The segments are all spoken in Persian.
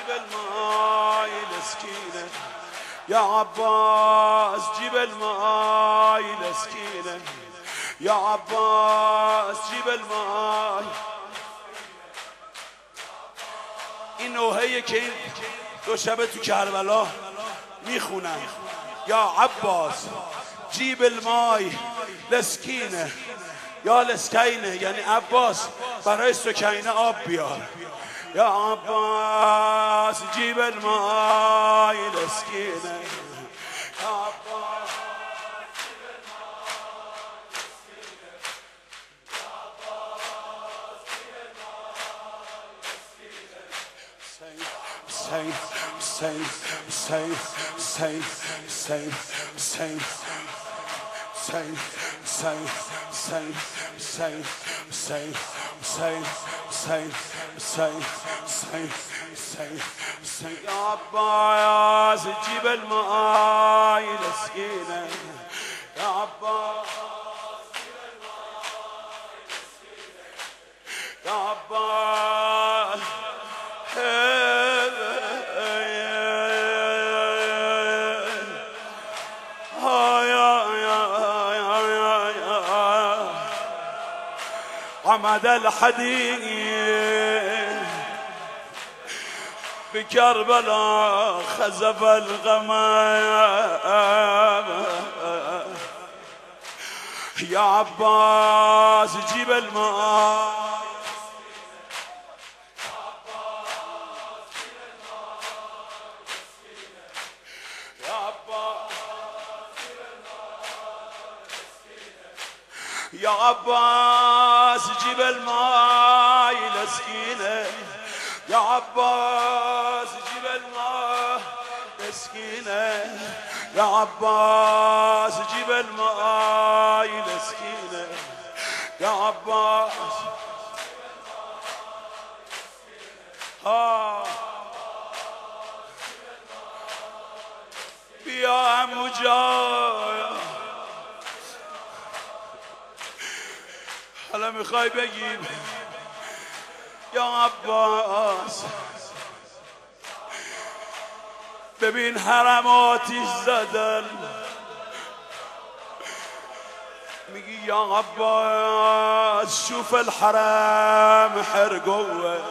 جيب الماي لسكينة يا عباس جيب الماي لسكينة يا عباس جيب الماي. این نوحه‌ایه که این دو شبه تو کربلا میخونن. یا عباس جیب المای لسکینه یا لسکینه، یعنی عباس برای سکینه آب بیار. یا عباس جیب المای لسکینه یا عباس يا عباس جيب الماي لسكينة يا عباس يا عباس عمد الحديد بكربلاء خزف الغمام. يا عباس جيب الماء يا عباس جيب الماي لسكينة يا عباس جيب الماي لسكينة يا عباس جيب الماي لسكينة يا عباس بيا مجاهد. حالا میخوای بگیم یا عباس ببین حرم آتیش زدن، میگی یا عباس شوف الحرم حرقوه.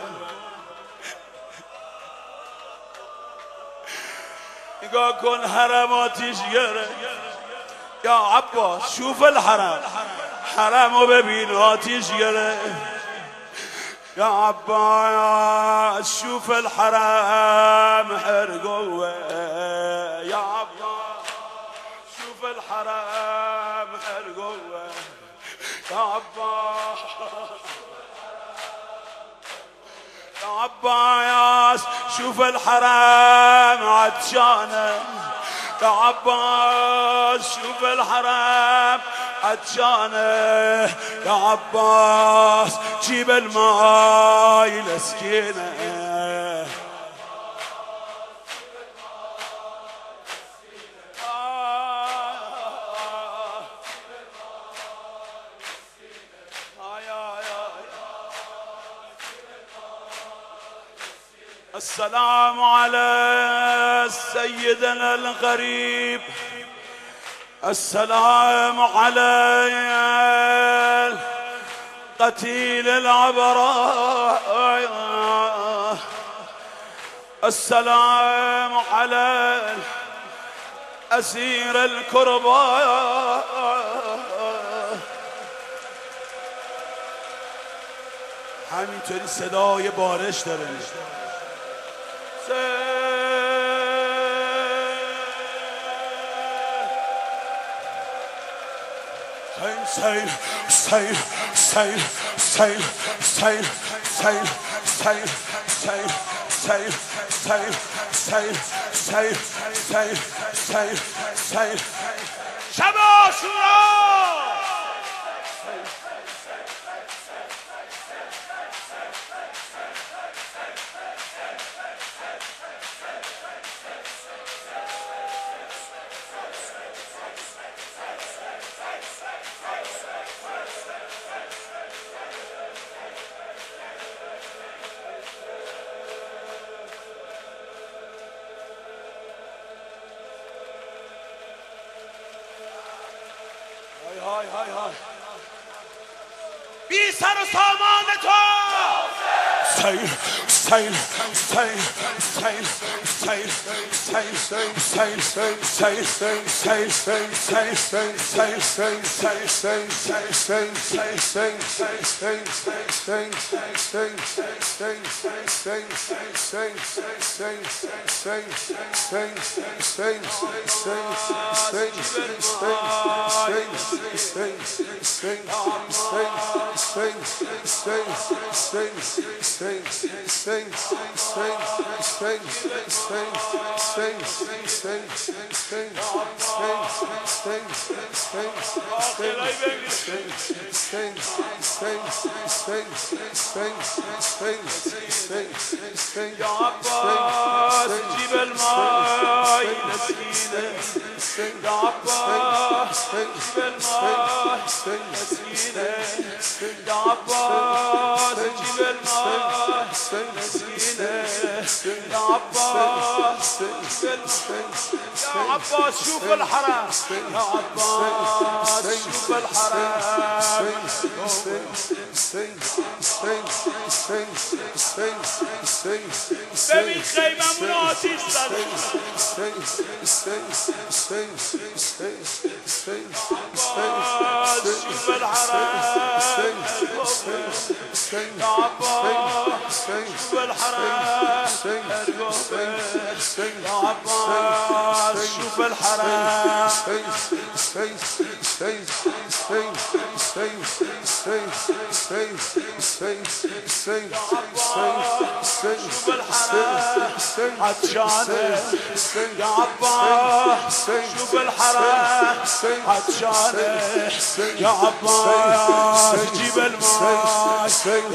نگاه کن حرم آتیش گره. یا عباس شوف الحرم، حرمو ببین آتیش گره. یا عباس شوف الحرم حرقوه. یا عباس شوف الحرم حرقوه. یا عباس يا عباس شوف الحرم عطشانه. يا عباس شوف الحرم عطشانه. يا عباس جيب الماي لسكينه. السلام على سيدنا الغريب. السلام على قتيل العبراء. السلام على أسير الكرباء. همینطوری صدای بارش داره. Sail, sail, sail, sail, sail, sail, sail, sail, sail, sail, sail, sail, sail, sail, sail. شب عاشورا. و سامان تو sail, sail, sail, sail, sail, sail, sail, sail, sail, sail, sail, يا عباس جيب الماء مسكينة يا عباس جيب الماء مسكينة يا عباس جيب الماء مسكينة يا عباس يا عباس شوف الحرام يا عباس شوف الحرام ببین خیممون آتیش زده عباس شوف الحرام يا عباس شوف الحرام يا عباس شوف الحرام شوف الحرام عطشانة يا عباس شوف الحرام عطشانة يا عباس جيب الماء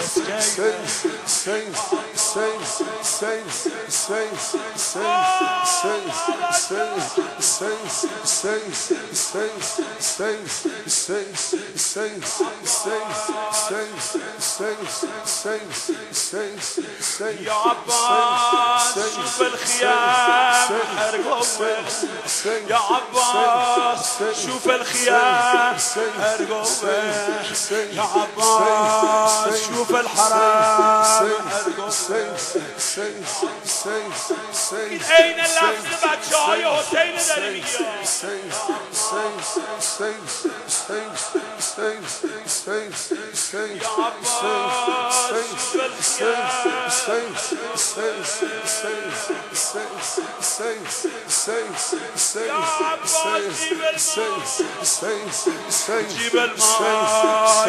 يا عباس شوف الخيام هرقوة يا عباس شوف الخيام هرقوة يا عباس شوف الحرام هرقوة أين اللفظ بچه‌های حسین داره میگه يا عباس شوف يا عباس جيب الماء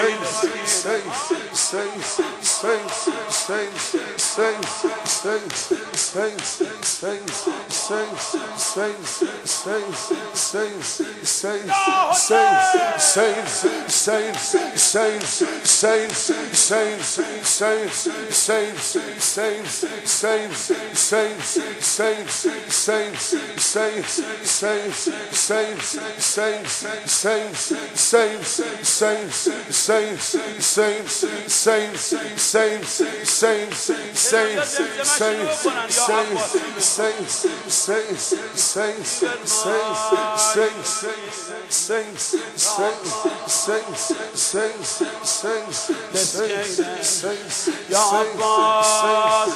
يا عباس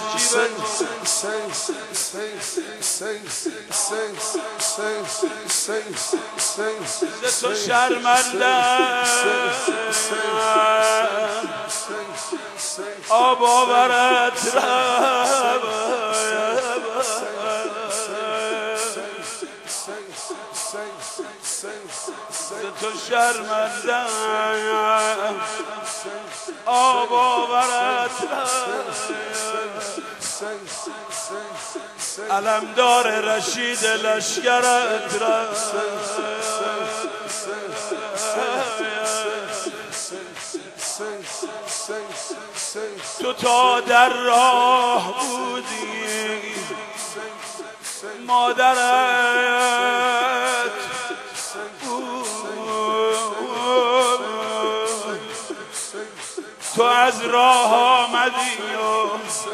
تو شرمنده آب آورد تو شرمنده آب آورد علمدار رشید لشکرت را تو تا در راه بودی مادرت تو از راه آمدی و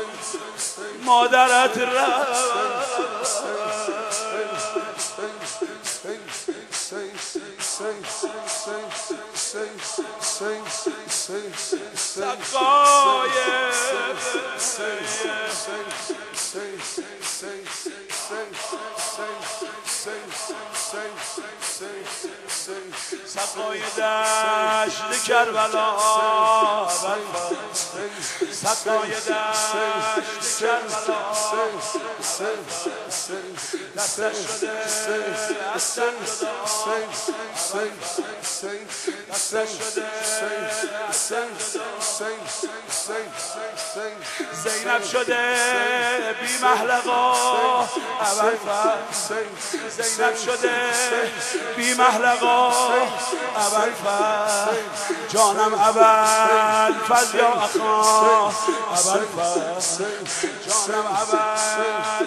مادرت سقای دشت کربلا سقای دشت کربلا دستش شده اصلا دستش شده زینب شده بی محلقا اول زینب شده بی محلقا اول جانم اول فز یا اخا اول جانم اول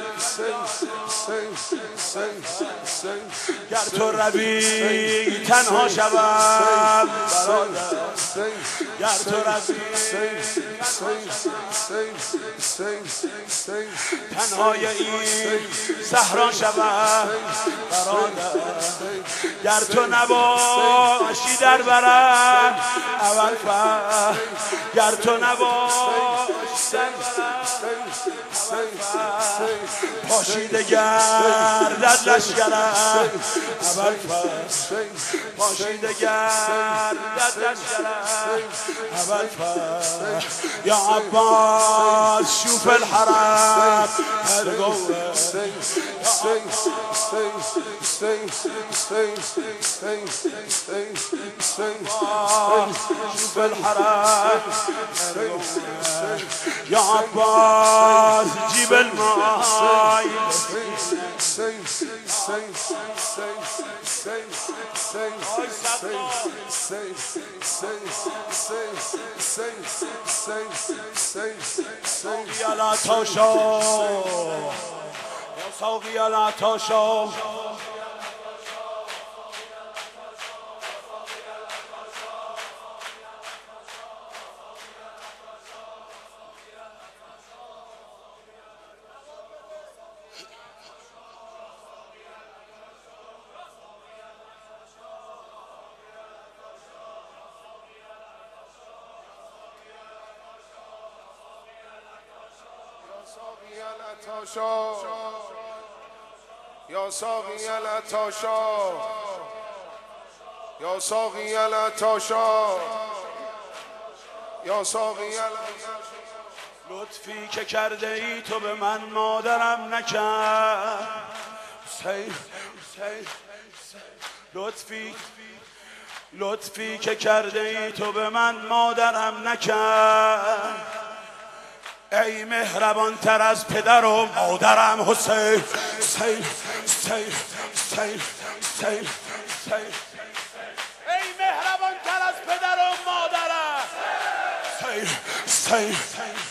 گر تو روی تنها شوم برادر گر تو روی تنهای این صحرا شوم برادر گر تو نباشی در برم اول گر تو نباشی در پاشیده گردد لشکرم اول پاشیده گردد لشکرم اول یا عباس شوف الحرم هرگوه شوف الحرم يا عباس جيب الماي صوفي لا توشو يا صوفي لا توشو يا صاغي العطاشا يا صاغي العطاشا يا صاغي لطفی که کرده ای تو به من مادرم نکرد لطفی که کرده ای تو به من مادرم نکرد ای مهربان تر از پدر و مادرم حسین ای مهربان تر از پدر و مادرم